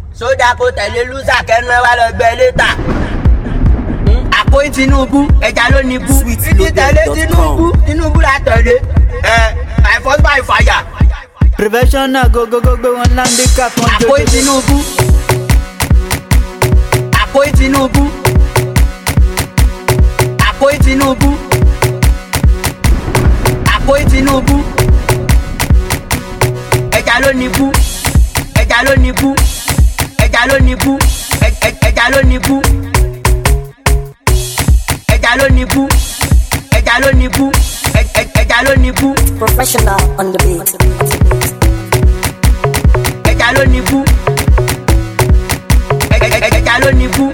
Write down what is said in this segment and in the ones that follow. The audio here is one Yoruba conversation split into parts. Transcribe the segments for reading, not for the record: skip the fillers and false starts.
sódà kò tẹ̀lé lúsà kẹ́nu wá lọ gbẹ létà. Àpòyí Tinubu ẹja ló ní bú. Títí tẹ̀lé Tinubu la tẹ̀lé. By force by fire. Prevention náà go gbé wọn handicap wọn jòjò. Àpòyí Tinubu. Àpòyí Tinubu. Àpòyí Tinubu. Àpòyí Tinubu. Ẹja ló ní bú. Ẹja ló ní bú. Ẹja ló ní bú. Ẹja ló ní bú. Ẹja ló ní bú. Ẹja ló ní bú. Ẹja ló ní bú. Professional on the beat. Ẹja ló ní bú. Ẹja ló ní bú.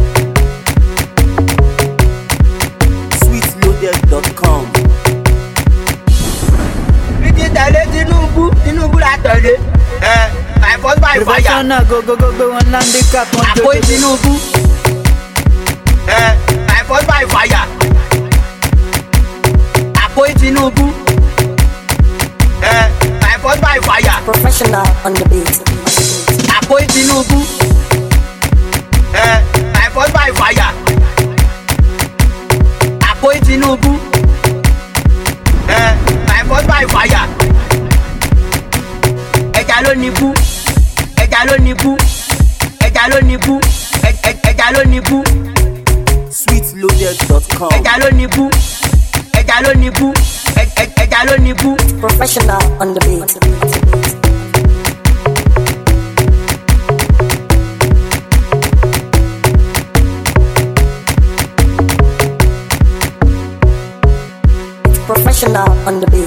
Sweetloaded.com. Títí tẹ̀lé Tinubu la tẹ̀lé. By force by fire. Prevention náà go gbé wọn handicap wọn jòjò. Àpòyí Tinubu. By force by fire. Àpòyí Tinubu. By force by fire. Professional on the beat. Àpòyí Tinubu. By force by fire. Àpòyí Tinubu. By force by fire. Ẹja ló ní bú. Ẹja ló ní bú. Ẹja ló ní bú. Ẹja ló ní bú. Sweetloaded.com. Ẹja ló ní bú. Ẹja ló ní bú. Ẹja ló ní bú. Professional on the beat. Professional on the beat.